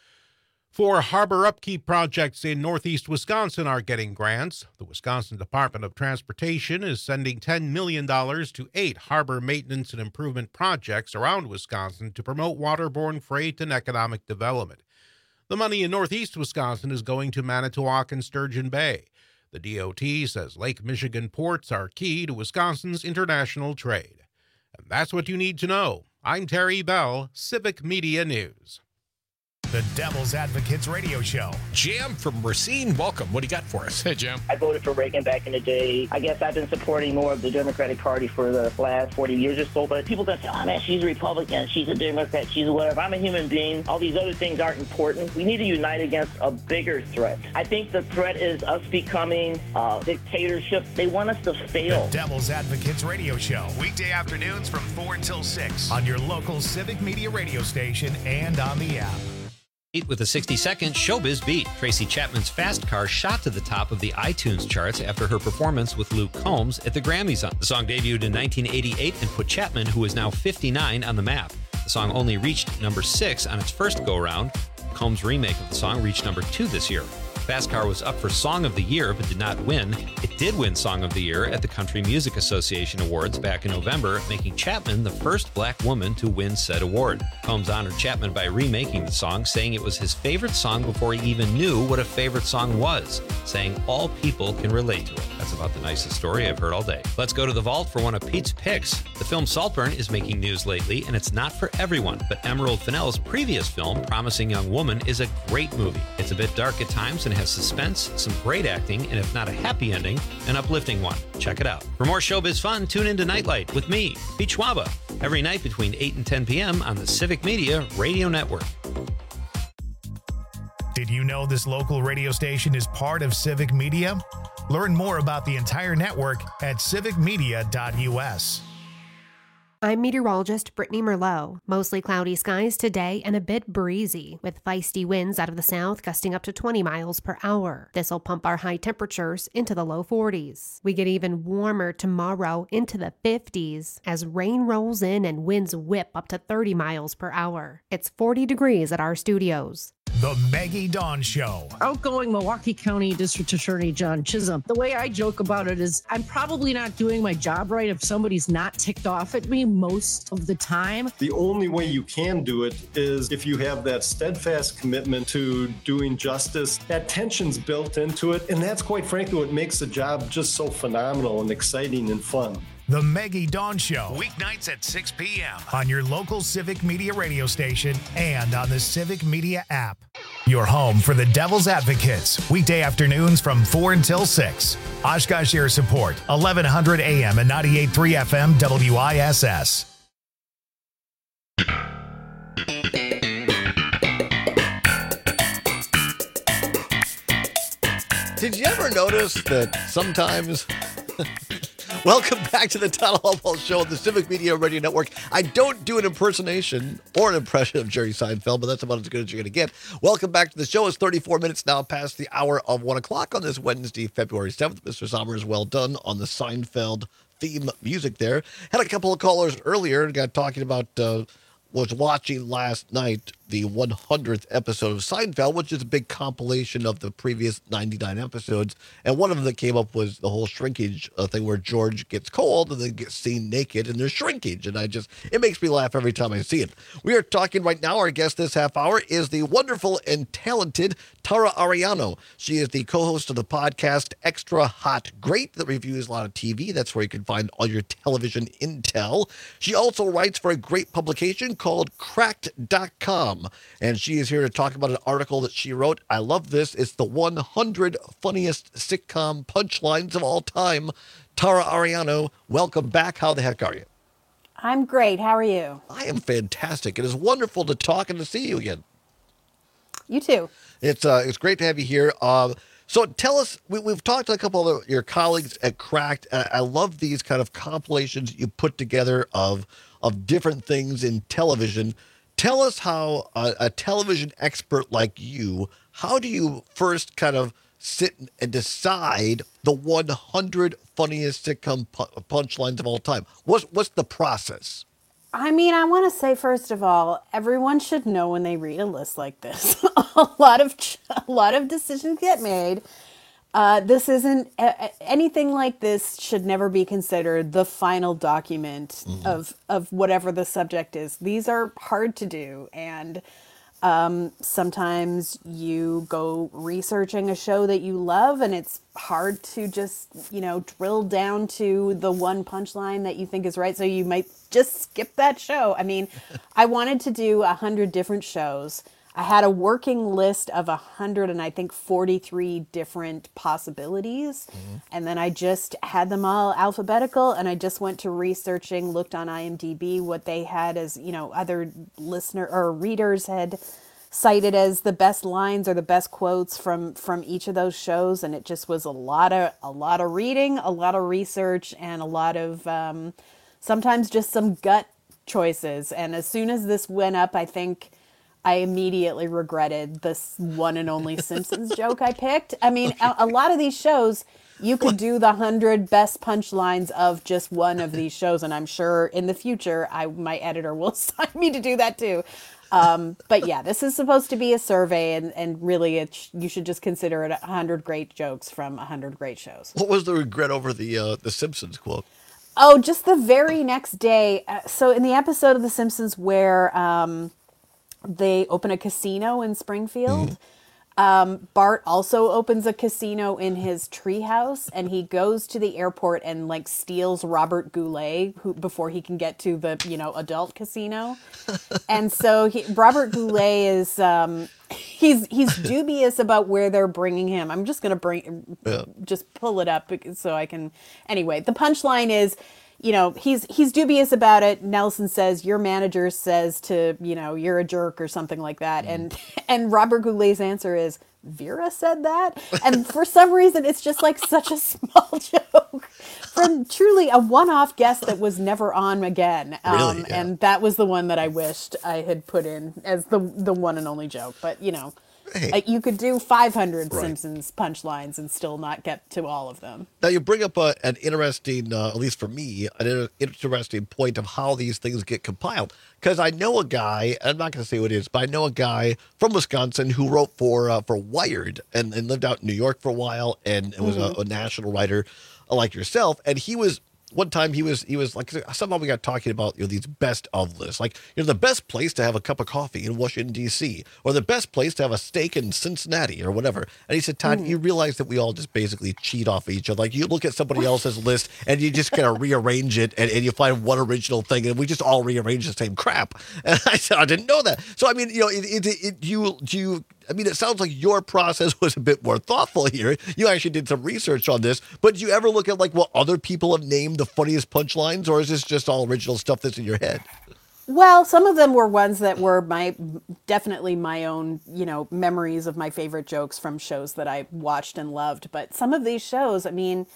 4 harbor upkeep projects in northeast Wisconsin are getting grants. The Wisconsin Department of Transportation is sending $10 million to 8 harbor maintenance and improvement projects around Wisconsin to promote waterborne freight and economic development. The money in northeast Wisconsin is going to Manitowoc and Sturgeon Bay. The DOT says Lake Michigan ports are key to Wisconsin's international trade. And that's what you need to know. I'm Terry Bell, Civic Media News. The Devil's Advocates Radio Show. Jim from Racine, welcome. What do you got for us? Hey, Jim. I voted for Reagan back in the day. I guess I've been supporting more of the Democratic Party for the last 40 years or so, but people that say, oh, man, she's a Republican, she's a Democrat, she's a whatever. I'm a human being. All these other things aren't important. We need to unite against a bigger threat. I think the threat is us becoming a dictatorship. They want us to fail. The Devil's Advocates Radio Show. Weekday afternoons from 4 until 6 on your local Civic Media radio station and on the app. With a 60-second Showbiz Beat, Tracy Chapman's Fast Car shot to the top of the iTunes charts after her performance with Luke Combs at the Grammys. The song debuted in 1988 and put Chapman, who is now 59, on the map. The song only reached number 6 on its first go-round. Combs' remake of the song reached number 2 this year. Fast Car was up for Song of the Year but did not win. It did win Song of the Year at the Country Music Association Awards back in November, making Chapman the first black woman to win said award. Combs honored Chapman by remaking the song, saying it was his favorite song before he even knew what a favorite song was, saying all people can relate to it. That's about the nicest story I've heard all day. Let's go to the vault for one of Pete's picks. The film Saltburn is making news lately, and it's not for everyone, but Emerald Fennell's previous film, Promising Young Woman, is a great movie. It's a bit dark at times and has suspense, some great acting, and if not a happy ending, an uplifting one. Check it out. For more showbiz fun, tune into Nightlight with me, Pete Schwaba, every night between 8 and 10 p.m. on the Civic Media Radio Network. Did you know this local radio station is part of Civic Media? Learn more about the entire network at civicmedia.us. I'm meteorologist Brittany Merlot. Mostly cloudy skies today and a bit breezy, with feisty winds out of the south gusting up to 20 miles per hour. This will pump our high temperatures into the low 40s. We get even warmer tomorrow into the 50s as rain rolls in and winds whip up to 30 miles per hour. It's 40 degrees at our studios. The Maggie Dawn Show. Outgoing Milwaukee County District Attorney John Chisholm. The way I joke about it is I'm probably not doing my job right if somebody's not ticked off at me most of the time. The only way you can do it is if you have that steadfast commitment to doing justice. That tension's built into it, and that's quite frankly what makes the job just so phenomenal and exciting and fun. The Maggie Dawn Show, weeknights at 6 p.m. on your local Civic Media radio station and on the Civic Media app. Your home for the Devil's Advocates, weekday afternoons from 4 until 6. Oshkosh Air Support, 1100 AM and 98.3 FM WISS. Did you ever notice that sometimes Welcome back to the Todd Hall Show on the Civic Media Radio Network. I don't do an impersonation or an impression of Jerry Seinfeld, but that's about as good as you're going to get. Welcome back to the show. It's 34 minutes now past the hour of 1 o'clock on this Wednesday, February 7th. Mr. Sommers, well done on the Seinfeld theme music there. Had a couple of callers earlier, got talking about, was watching last night the 100th episode of Seinfeld, which is a big compilation of the previous 99 episodes. And one of them that came up was the whole shrinkage thing where George gets cold and then gets seen naked and there's shrinkage. And it makes me laugh every time I see it. We are talking right now. Our guest this half hour is the wonderful and talented Tara Ariano. She is the co-host of the podcast Extra Hot Great that reviews a lot of TV. That's where you can find all your television intel. She also writes for a great publication called Cracked.com. And she is here to talk about an article that she wrote. I love this. It's the 100 funniest sitcom punchlines of all time. Tara Ariano, welcome back. How the heck are you? I'm great. How are you? I am fantastic. It is wonderful to talk and to see you again. You too. It's great to have you here. So tell us, we've talked to a couple of your colleagues at Cracked. I love these kind of compilations you put together of different things in television. Tell us how a television expert like you, how do you first kind of sit and decide the 100 funniest sitcom punchlines of all time? What's the process? I mean, I want to say, first of all, everyone should know when they read a list like this. a lot of decisions get made. This isn't anything like this should never be considered the final document of whatever the subject is. These are hard to do, and sometimes you go researching a show that you love, and it's hard to just drill down to the one punchline that you think is right. So you might just skip that show. I mean, I wanted to do 100 different shows. I had a working list of 143 different possibilities. And then I just had them all alphabetical, and I just went to researching, looked on IMDb, what they had as, other listener or readers had cited as the best lines or the best quotes from each of those shows. And it just was a lot of reading, a lot of research, and a lot of sometimes just some gut choices. And as soon as this went up, I think I immediately regretted this one and only Simpsons joke I picked. I mean, a lot of these shows, you could do the 100 best punchlines of just one of these shows, and I'm sure in the future, my editor will sign me to do that too. But yeah, this is supposed to be a survey, and really, you should just consider it 100 great jokes from 100 great shows. What was the regret over the Simpsons quote? Oh, just the very next day. So in the episode of The Simpsons where they open a casino in Springfield. Bart also opens a casino in his treehouse, and he goes to the airport and steals Robert Goulet before he can get to the adult casino. And so Robert Goulet is he's dubious about where they're bringing him. I'm just gonna just pull it up so I can. Anyway, the punchline is, he's dubious about it. Nelson says, your manager says to, you're a jerk or something like that. And Robert Goulet's answer is, Vera said that? And for some reason, it's just such a small joke from truly a one-off guest that was never on again. Really? Yeah. And that was the one that I wished I had put in as the one and only joke. But, hey. You could do 500 Simpsons punchlines and still not get to all of them. Now, you bring up an interesting, at least for me, an interesting point of how these things get compiled. Because I know a guy, I'm not going to say who it is, but I know a guy from Wisconsin who wrote for Wired and lived out in New York for a while and was a national writer like yourself. And one time he was like, somehow we got talking about these best of lists, the best place to have a cup of coffee in Washington D.C. or the best place to have a steak in Cincinnati or whatever. And he said, Todd, you realize that we all just basically cheat off of each other. You look at somebody else's list and you just kind of rearrange it and you find one original thing and we just all rearrange the same crap. And I said, I didn't know that. So I mean, it sounds like your process was a bit more thoughtful here. You actually did some research on this, but do you ever look at what other people have named the funniest punchlines, or is this just all original stuff that's in your head? Well, some of them were ones that were definitely my own, memories of my favorite jokes from shows that I watched and loved. But some of these shows, I mean,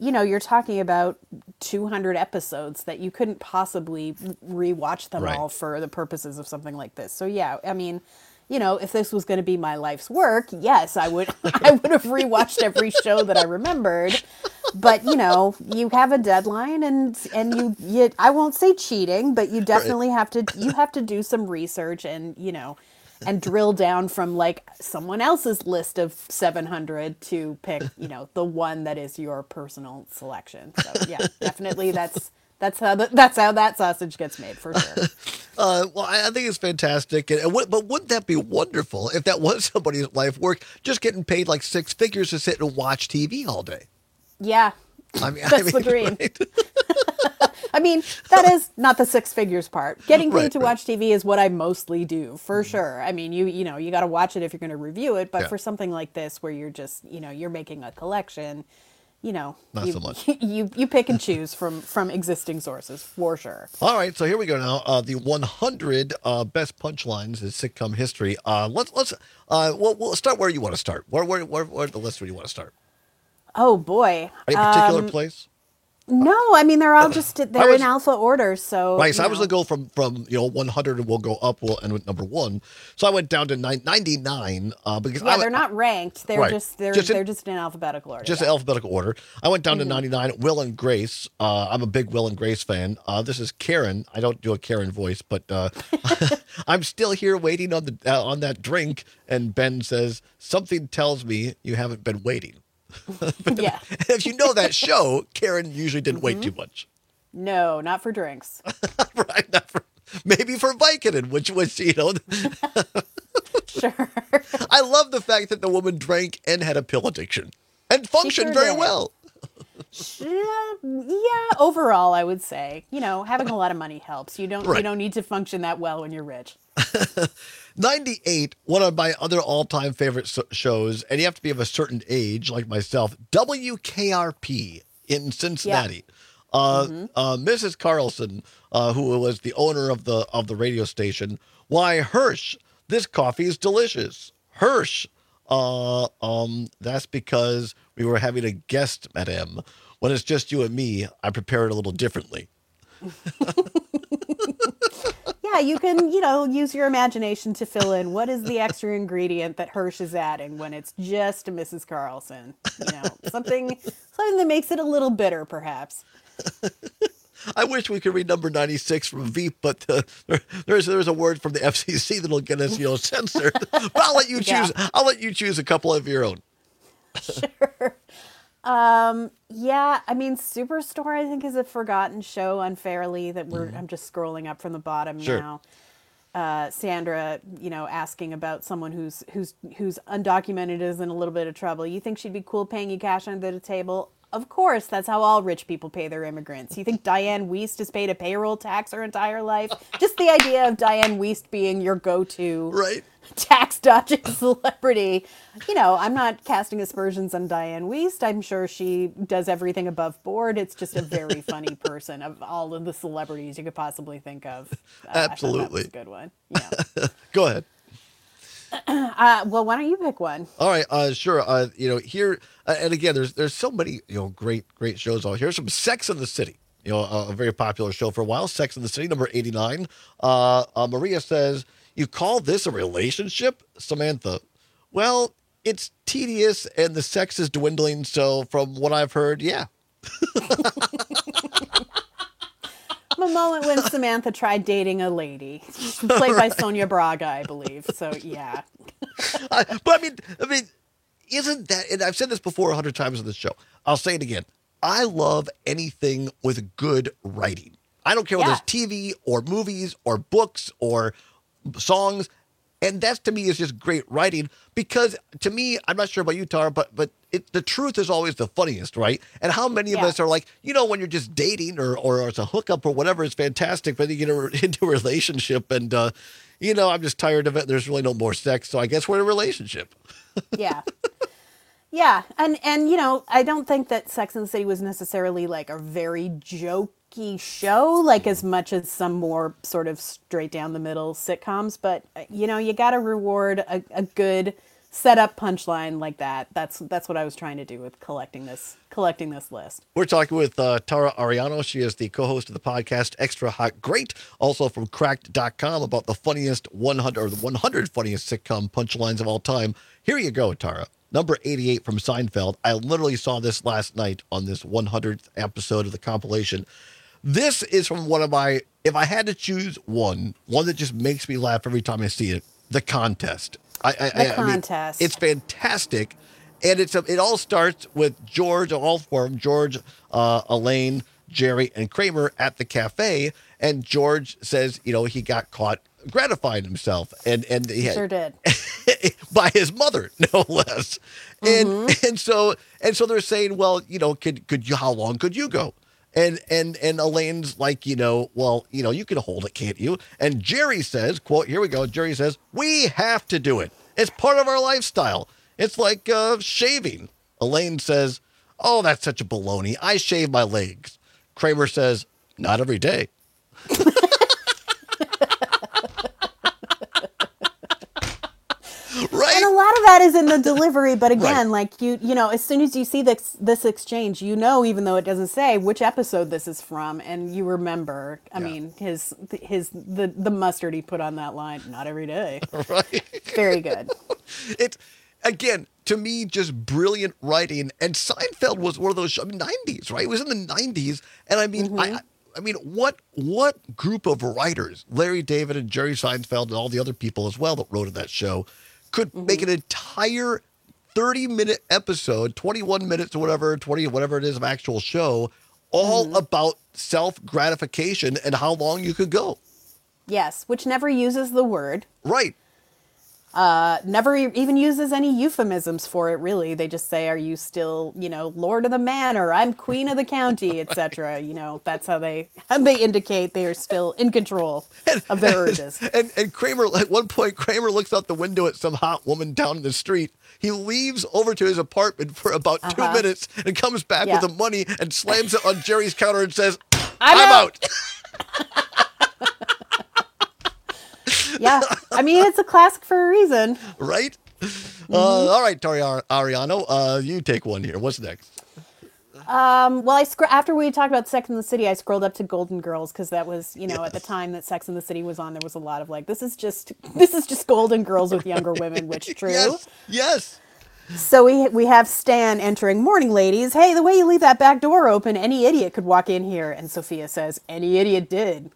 you're talking about 200 episodes that you couldn't possibly rewatch them all for the purposes of something like this. So yeah, I mean, if this was going to be my life's work, yes, I would have rewatched every show that I remembered. But you have a deadline, and you I won't say cheating, but you definitely have to do some research and and drill down from like someone else's list of 700 to pick the one that is your personal selection. So yeah, definitely that's how that sausage gets made, for sure. Well, I think it's fantastic. But wouldn't that be wonderful if that was somebody's life work, just getting paid like six figures to sit and watch TV all day? Yeah, that's the dream. Right? I mean, that is not the six figures part. Getting paid to watch TV is what I mostly do, for sure. I mean, you got to watch it if you're going to review it. But for something like this, where you're just, you're making a collection, not so much. You pick and choose from existing sources, for sure. All right, so here we go now. The 100 best punchlines in sitcom history. We'll start where you want to start. Where the list where you want to start? Oh boy. Any particular place? No, I mean they're all just in alpha order. So right, so I was gonna go from 100 and we'll go up. We'll end with number 1. So I went down to 99 because they're not ranked. They're just in alphabetical order. Just in alphabetical order. I went down to 99. Will and Grace. I'm a big Will and Grace fan. This is Karen. I don't do a Karen voice, but I'm still here waiting on that drink. And Ben says something tells me you haven't been waiting. Yeah. If you know that show, Karen usually didn't wait too much. No, not for drinks. Right, maybe for Vicodin, which was, Sure. I love the fact that the woman drank and had a pill addiction and functioned very well. Yeah, overall, I would say, having a lot of money helps. You don't need to function that well when you're rich. 98, one of my other all-time favorite shows, and you have to be of a certain age, like myself, WKRP in Cincinnati. Mrs. Carlson, who was the owner of the radio station, why, Hirsch, this coffee is delicious. Hirsch, that's because we were having a guest, madame. When it's just you and me, I prepare it a little differently. Yeah, you can, use your imagination to fill in what is the extra ingredient that Hirsch is adding when it's just Mrs. Carlson. Something that makes it a little bitter, perhaps. I wish we could read number 96 from Veep, but there's a word from the FCC that'll get us, censored. But I'll let you choose. Yeah. I'll let you choose a couple of your own. Sure. Yeah, I mean, Superstore, I think, is a forgotten show unfairly that I'm just scrolling up from the bottom now. Sandra, asking about someone who's undocumented is in a little bit of trouble. You think she'd be cool paying you cash under the table? Of course, that's how all rich people pay their immigrants. You think Diane Wiest has paid a payroll tax her entire life? Just the idea of Diane Wiest being your go-to tax dodging celebrity. I'm not casting aspersions on Diane Wiest. I'm sure she does everything above board. It's just a very funny person of all of the celebrities you could possibly think of. Absolutely. I thought that was a good one. Yeah. Go ahead. Well, why don't you pick one? All right, sure. Here and again, there's so many great shows out here. Here's some Sex and the City. A very popular show for a while. Sex and the City, number 89. Maria says, "You call this a relationship?" Samantha, "Well, it's tedious and the sex is dwindling. So from what I've heard, yeah." A moment when Samantha tried dating a lady, played by Sonia Braga, I believe. So yeah. But I mean, isn't that? And I've said this before 100 times on this show. I'll say it again. I love anything with good writing. I don't care whether it's TV or movies or books or songs. And that to me is just great writing because to me, I'm not sure about you, Tara, but the truth is always the funniest, right? And how many of us are like, when you're just dating or it's a hookup or whatever, it's fantastic, but you get into a relationship and, I'm just tired of it. There's really no more sex. So I guess we're in a relationship. Yeah. Yeah. And I don't think that Sex and the City was necessarily like a very jokey show, like as much as some more sort of straight down the middle sitcoms. But, you got to reward a good set up punchline like that. That's what I was trying to do with collecting this list. We're talking with Tara Ariano. She is the co-host of the podcast Extra Hot Great, also from Cracked.com, about the funniest 100 or the 100 funniest sitcom punchlines of all time. Here you go, Tara. Number 88 from Seinfeld. I literally saw this last night on this 100th episode of the compilation. This is from one of my, if I had to choose one that just makes me laugh every time I see it, The Contest. The Contest. I mean, it's fantastic. And it all starts with George, all four of them, George, Elaine, Jerry, and Kramer at the cafe. And George says, he got caught gratifying himself. And he sure did. By his mother, no less. And so they're saying, well, could you, how long could you go? And Elaine's like, you can hold it, can't you? And Jerry says, quote, here we go. Jerry says, we have to do it. It's part of our lifestyle. It's like shaving. Elaine says, oh, that's such a baloney. I shave my legs. Kramer says, not every day. Right. And a lot of that is in the delivery, but again, right. like as soon as you see this exchange, even though it doesn't say which episode this is from, and you remember, I mean, the mustard he put on that line, not every day. Right. Very good. It's, again, to me, just brilliant writing. And Seinfeld was one of those 90s, right? It was in the 90s. And I mean, I mean, what group of writers, Larry David and Jerry Seinfeld and all the other people as well that wrote in that show, could make an entire 30-minute episode, 21 minutes or whatever, 20, whatever it is of actual show, all about self-gratification and how long you could go. Yes, which never uses the word. Right. Never even uses any euphemisms for it, really. They just say, are you still, Lord of the Manor, I'm Queen of the County, etc. That's how they indicate they are still in control of their urges. And Kramer, at one point, Kramer looks out the window at some hot woman down in the street. He leaves over to his apartment for about 2 minutes and comes back with the money and slams it on Jerry's counter and says, I'm out. Yeah, I mean, it's a classic for a reason. Right? All right, Tara Ariano, you take one here. What's next? Well, after we talked about Sex and the City, I scrolled up to Golden Girls because that was, at the time that Sex and the City was on, there was a lot of like, this is just Golden Girls with younger women, which is true. Yes. So we have Stan entering. Morning, ladies. Hey, the way you leave that back door open, any idiot could walk in here. And Sophia says, any idiot did.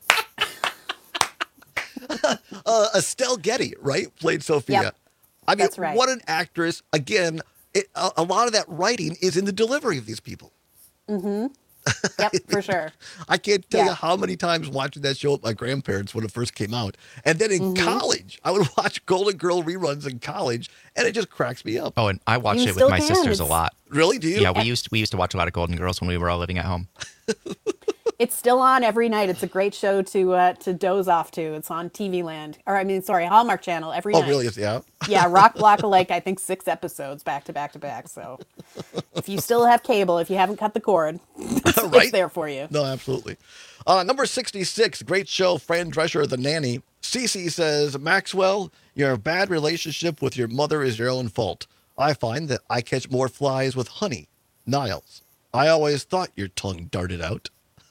Estelle Getty, right? Played Sophia. Yep. I mean, that's right. What an actress. Again, a lot of that writing is in the delivery of these people. Mm-hmm. Yep, for sure. I can't tell you how many times watching that show with my grandparents when it first came out. And then in college, I would watch Golden Girl reruns in college, and it just cracks me up. Oh, and I watched it with my sisters a lot. Really? Do you? Yeah, we used to watch a lot of Golden Girls when we were all living at home. It's still on every night. It's a great show to doze off to. It's on TV Land. Hallmark Channel every night. Oh, really? Yeah. Yeah, Rock Block Lake, I think 6 episodes back to back to back. So if you still have cable, if you haven't cut the cord, it's there for you. No, absolutely. Number 66, great show, Fran Drescher, The Nanny. Cece says, Maxwell, your bad relationship with your mother is your own fault. I find that I catch more flies with honey. Niles, I always thought your tongue darted out.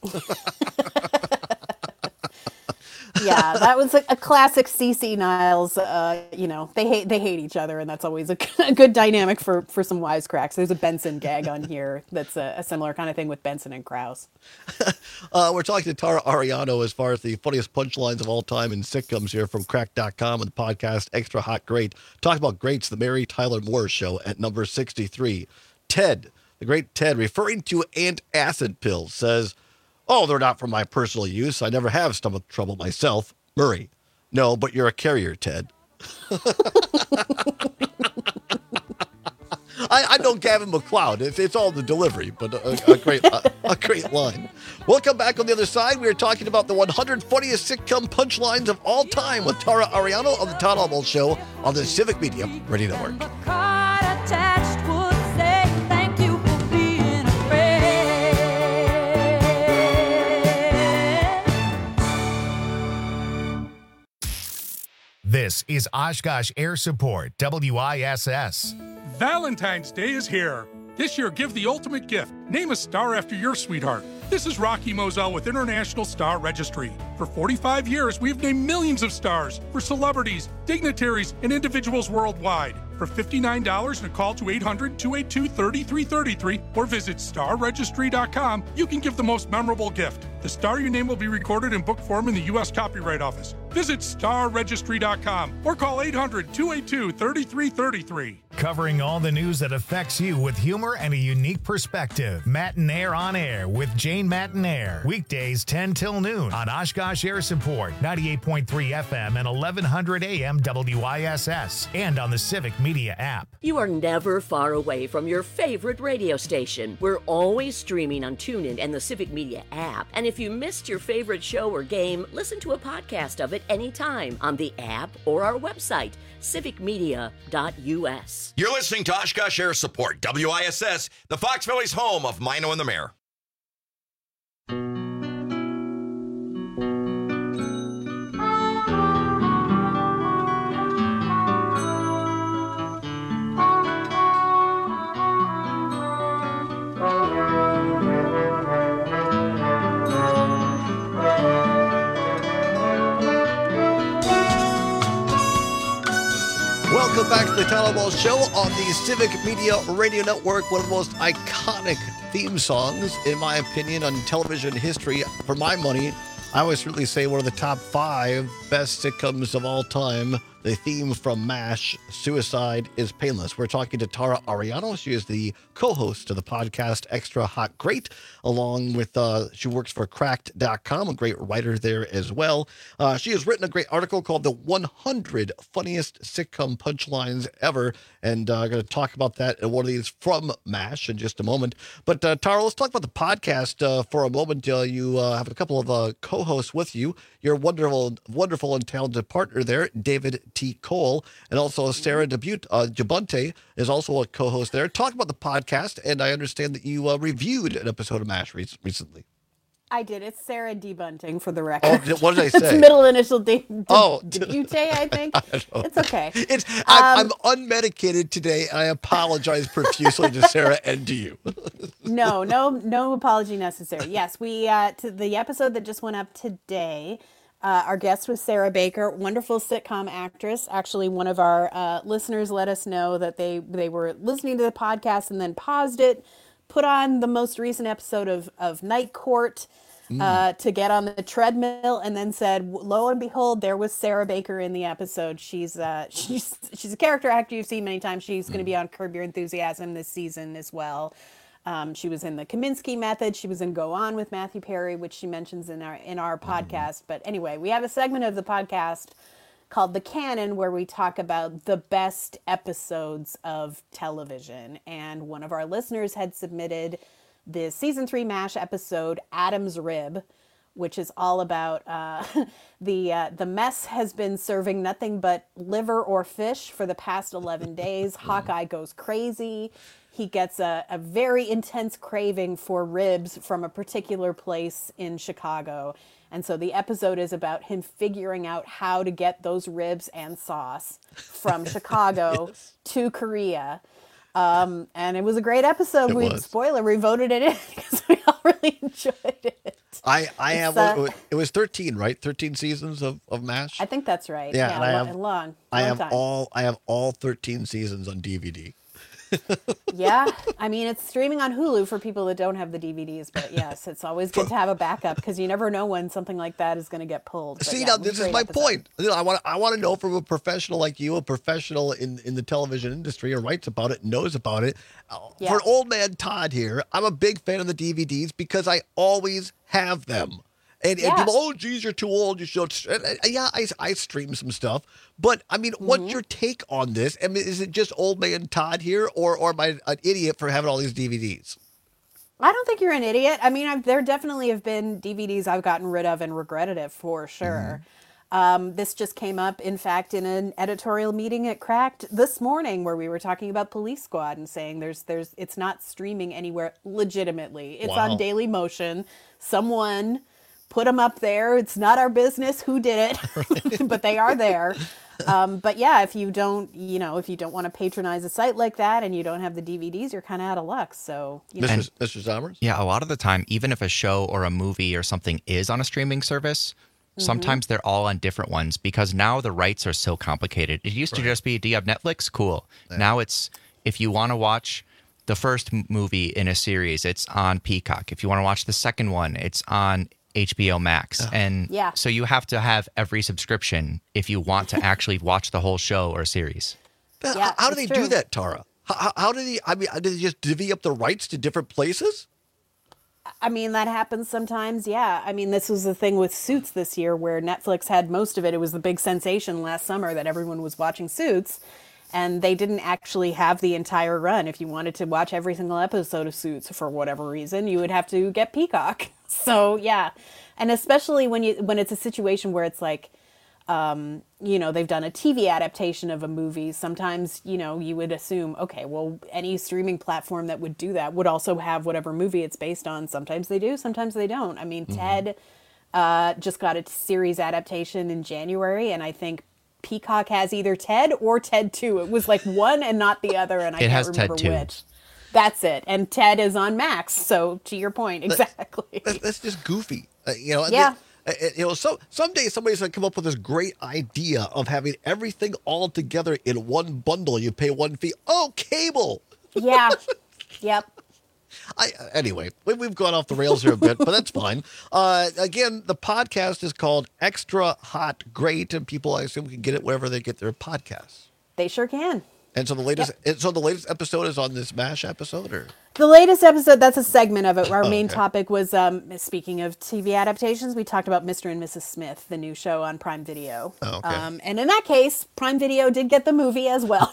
Yeah, that was a classic CC Niles. They hate each other, and that's always a good dynamic for some wisecracks. There's a Benson gag on here that's a similar kind of thing with Benson and Krause. We're talking to Tara Ariano as far as the funniest punchlines of all time in sitcoms here from Crack.com and the podcast Extra Hot Great. Talk about greats, the Mary Tyler Moore Show at number 63. Ted, the great Ted, referring to antacid pills, says, oh, they're not for my personal use. I never have stomach trouble myself. Murray, no, but you're a carrier, Ted. I know Gavin McLeod. It's all the delivery, but a great line. We'll come back on the other side. We are talking about the 100 funniest sitcom punchlines of all time with Tara Ariano of the Todd Almost Show on the Civic Media Radio Network. This This is Oshkosh Air Support, WISS. Valentine's Day is here. This year, give the ultimate gift. Name a star after your sweetheart. This is Rocky Moselle with International Star Registry. For 45 years, we've named millions of stars for celebrities, dignitaries, and individuals worldwide. For $59 and a call to 800-282-3333 or visit starregistry.com, you can give the most memorable gift. The star you name will be recorded in book form in the U.S. Copyright Office. Visit starregistry.com or call 800-282-3333. Covering all the news that affects you with humor and a unique perspective. Matinaire on Air with Jane Matinaire. Weekdays 10 till noon on Oshkosh Air Support, 98.3 FM and 1100 AM WISS, and on the Civic Media app. You are never far away from your favorite radio station. We're always streaming on TuneIn and the Civic Media app. And if you missed your favorite show or game, listen to a podcast of it anytime on the app or our website, civicmedia.us. You're listening to Oshkosh Air Support, WISS, the Fox Valley's home of Mino and the Mayor. Welcome back to the Tyler Ball Show on the Civic Media Radio Network, one of the most iconic theme songs, in my opinion, on television history. For my money, I would certainly say one of the top 5 best sitcoms of all time. The theme from MASH, Suicide is Painless. We're talking to Tara Ariano. She is the co-host of the podcast Extra Hot Great, along with, she works for Cracked.com, a great writer there as well. She has written a great article called The 100 Funniest Sitcom Punchlines Ever, and I'm going to talk about that and one of these from MASH in just a moment. But Tara, let's talk about the podcast for a moment. You have a couple of co-hosts with you. Your wonderful and talented partner there, David T. Cole, and also Sarah Jabunte is also a co-host there. Talk about the podcast, and I understand that you reviewed an episode of MASH recently. I did. It's Sarah Debunting for the record. Oh, what did I say? It's middle initial Debute, I think. It's okay. I'm unmedicated today, and I apologize profusely to Sarah and to you. No apology necessary. Yes, we to the episode that just went up today. Our guest was Sarah Baker, wonderful sitcom actress. Actually, one of our listeners let us know that they were listening to the podcast and then paused it, put on the most recent episode of Night Court to get on the treadmill, and then said, lo and behold, there was Sarah Baker in the episode. She's a character actor you've seen many times. She's going to be on Curb Your Enthusiasm this season as well. She was in the Kaminsky Method. She was in Go On with Matthew Perry, which she mentions in our podcast. But anyway, we have a segment of the podcast called The Canon, where we talk about the best episodes of television. And one of our listeners had submitted the season 3 MASH episode, Adam's Rib, which is all about the mess has been serving nothing but liver or fish for the past 11 days. Hawkeye goes crazy. He gets a very intense craving for ribs from a particular place in Chicago. And so the episode is about him figuring out how to get those ribs and sauce from Chicago to Korea. And it was a great episode. Spoiler, we voted it in because we all really enjoyed it. It was 13, right? 13 seasons of MASH? I think that's right. Yeah, and I have all 13 seasons on DVD. Yeah, I mean, it's streaming on Hulu for people that don't have the DVDs, but yes, it's always good to have a backup because you never know when something like that is going to get pulled. But now this is my point. I want to know from a professional like you, a professional in the television industry, who writes about it, knows about it. For old man Todd here, I'm a big fan of the DVDs because I always have them. And people, geez, you're too old. You should. Yeah, I stream some stuff. But, I mean, what's your take on this? I mean, is it just old man Todd here, or am I an idiot for having all these DVDs? I don't think you're an idiot. I mean, there definitely have been DVDs I've gotten rid of and regretted it for sure. This just came up, in fact, in an editorial meeting at Cracked this morning where we were talking about Police Squad and saying it's not streaming anywhere legitimately. It's on Daily Motion. Someone put them up there. It's not our business who did it, but they are there. But yeah, if you don't want to patronize a site like that and you don't have the DVDs, you're kind of out of luck. So, Mr. Zomers? Yeah, a lot of the time, even if a show or a movie or something is on a streaming service, sometimes they're all on different ones because now the rights are so complicated. It used to just be, do you have Netflix? Cool. Yeah. Now it's, if you want to watch the first movie in a series, it's on Peacock. If you want to watch the second one, it's on HBO Max. And so you have to have every subscription if you want to actually watch the whole show or series. How do they do that, Tara? How do they, do they just divvy up the rights to different places? I mean, that happens sometimes, yeah. I mean, this was the thing with Suits this year where Netflix had most of it. It was the big sensation last summer that everyone was watching Suits, and they didn't actually have the entire run. If you wanted to watch every single episode of Suits for whatever reason, you would have to get Peacock. So, yeah. And especially when it's a situation where it's like, they've done a TV adaptation of a movie. Sometimes, you would assume, okay, well, any streaming platform that would do that would also have whatever movie it's based on. Sometimes they do, sometimes they don't. I mean, Ted just got a series adaptation in January, and I think Peacock has either Ted or Ted 2. It was like one and not the other, and I can't remember which. That's it. And Ted is on Max. So to your point, exactly. That's just goofy. Yeah. So someday somebody's going to come up with this great idea of having everything all together in one bundle. You pay one fee. Oh, cable. Yeah. Yep. Anyway, we've gone off the rails here a bit, but that's fine. Again, the podcast is called Extra Hot Great, and people, I assume, can get it wherever they get their podcasts. They sure can. And so the latest episode is on this MASH episode, or the latest episode? That's a segment of it. Our main topic was speaking of TV adaptations. We talked about Mr. and Mrs. Smith, the new show on Prime Video. Oh, okay. And in that case, Prime Video did get the movie as well.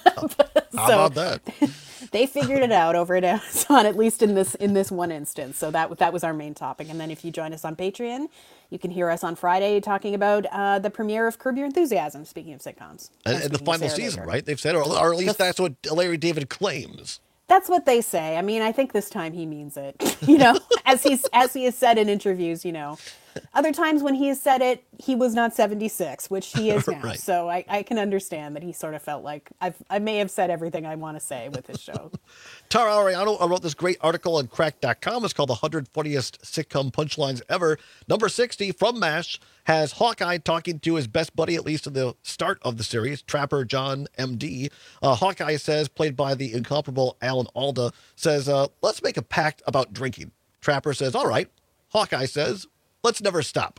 How about that? They figured it out over at Amazon, at least in this one instance. So that was our main topic. And then if you join us on Patreon, you can hear us on Friday talking about the premiere of Curb Your Enthusiasm, speaking of sitcoms. And the final season, right? They've said, or at least that's what Larry David claims. That's what they say. I mean, I think this time he means it, as he has said in interviews, Other times when he has said it, he was not 76, which he is now. Right. So I can understand that he sort of felt like I may have said everything I want to say with his show. Tara Ariano wrote this great article on crack.com. It's called The 100 Funniest Sitcom Punchlines Ever. Number 60 from MASH has Hawkeye talking to his best buddy, at least in the start of the series, Trapper John M.D. Hawkeye says, played by the incomparable Alan Alda, says, let's make a pact about drinking. Trapper says, all right. Hawkeye says, let's never stop.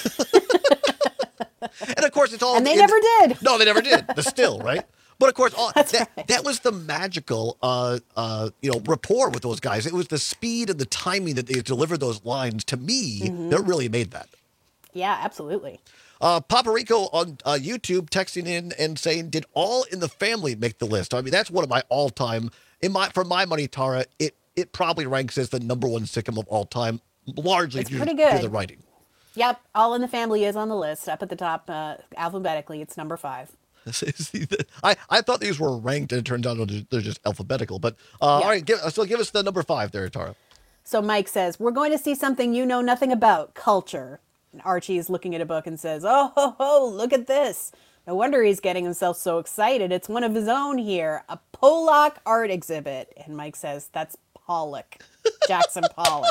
And of course, it's all. And they never did. No, they never did. The still, right? But of course, that was the magical, rapport with those guys. It was the speed and the timing that they delivered those lines. To me, that really made that. Yeah, absolutely. Paparico on YouTube texting in and saying, "Did All in the Family make the list?" I mean, that's one of my all-time. For my money, Tara, it probably ranks as the number one sitcom of all time. Largely it's due pretty good. To the writing. Yep, All in the Family is on the list, up at the top alphabetically. It's number 5. I thought these were ranked, and it turns out they're just alphabetical. But all right, give us the number 5 there, Tara. So Mike says, we're going to see something you know nothing about, culture. And Archie is looking at a book and says, oh, ho, ho, look at this. No wonder he's getting himself so excited. It's one of his own here, a Pollock art exhibit. And Mike says, that's Pollock, Jackson Pollock.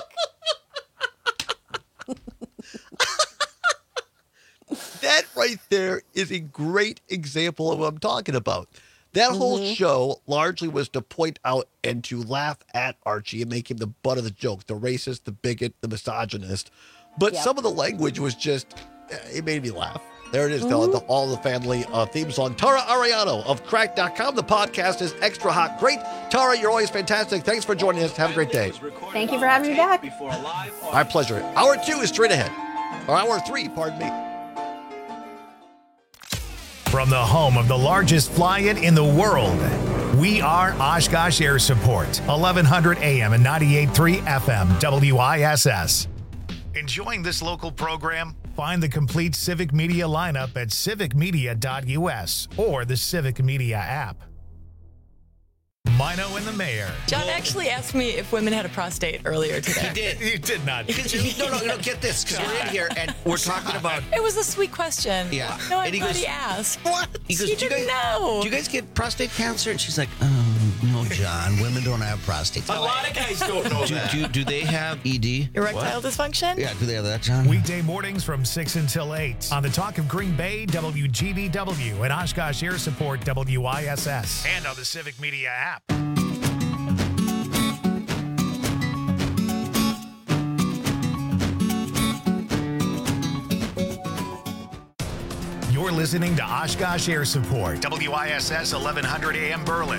That right there is a great example of what I'm talking about. That whole show largely was to point out and to laugh at Archie and make him the butt of the joke, the racist, the bigot, the misogynist. But some of the language was just, it made me laugh. There it is, the All the Family theme song. Tara Ariano of Crack.com. The podcast is Extra Hot Great. Tara, you're always fantastic. Thanks for joining us. Have a great day. Thank you for having me back. My pleasure. Hour 2 is straight ahead. Or hour 3, pardon me. From the home of the largest fly-in in the world, we are Oshkosh Air Support, 1100 AM and 98.3 FM, WISS. Enjoying this local program? Find the complete Civic Media lineup at civicmedia.us or the Civic Media app. Mino and the Mayor. John actually asked me if women had a prostate earlier today. He did. You did not. No, get this, because we're in here and we're talking about... It was a sweet question. Yeah. No, I'm And he glad goes, he asked. What? He goes, He didn't know. Do you guys get prostate cancer? And she's like, oh, no, John, women don't have prostate. A lot of guys don't know that. Do they have ED? Erectile dysfunction? Yeah, do they have that, John? Weekday mornings from 6 until 8 on the Talk of Green Bay, WGBW, and Oshkosh Air Support, WISS, and on the Civic Media app. You're listening to Oshkosh Air Support, WISS 1100 AM Berlin,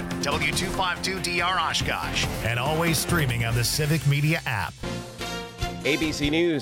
W252DR Oshkosh, and always streaming on the Civic Media app. ABC News.